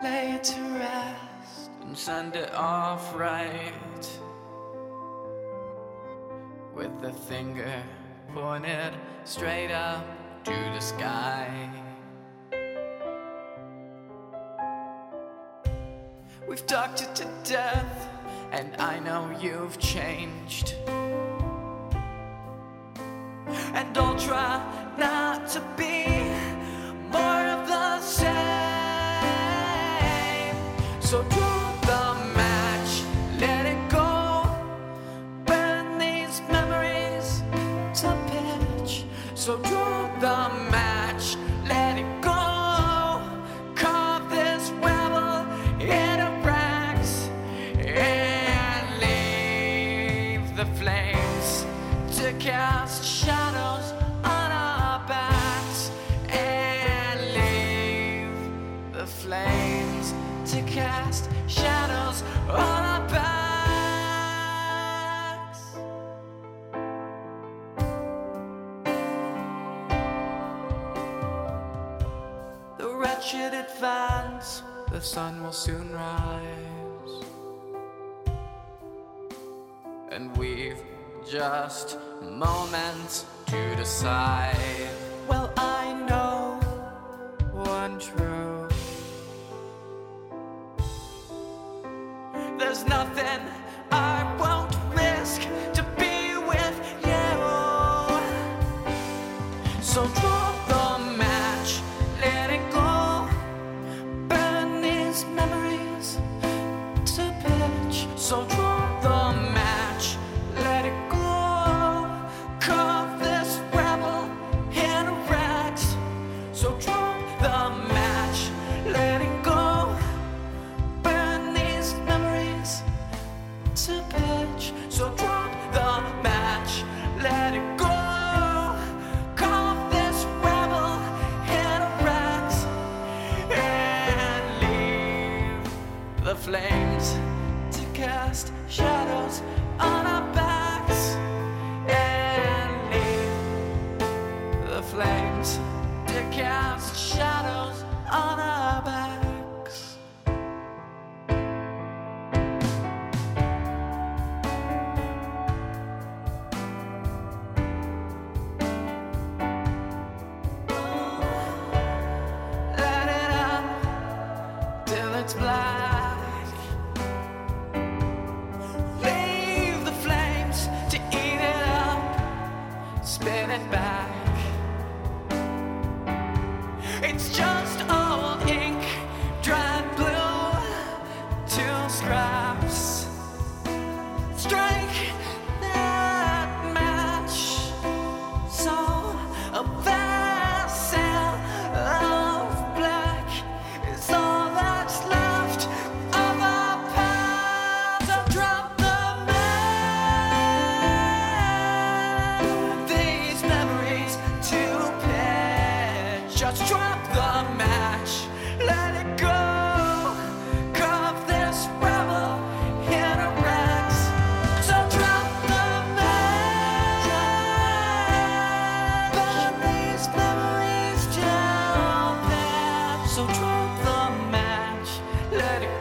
lay it to rest and send it off right, with the finger pointed straight up to the sky. We've talked it to death, and I know you've changed, and I'll try not to be more of the same. So draw the match, let it go, burn these memories to pitch. So draw the match, let it go, carve this rebel into rags, and leave the flames to cast shadows on our backs, and leave the flames to cast shadows on our backs. The wretched advance, the sun will soon rise, and we've just moments to decide. Well, I know one truth: there's nothing I won't risk to be with you. So draw the match, let it go, burn these memories to pitch. So draw the match, let it go, carve this rebel in rags. So draw the match, let it go, burn these memories to pitch. So draw the match, let it go, carve this rebel in rags, and leave the flames to cast shadows on our backs, and leave the flames to cast shadows on our backs. Let it up till it's black. Leave the flames to eat it up, spin it back. It's just old ink, dried blue, two scraps. Strike that match, so a vessel of black is all that's left of our past. So drop the match, these memories to pitch. Just drop the match, let it go, carve this rebel in a rags. So drop the match, burn these memories to pitch. So drop the match, let it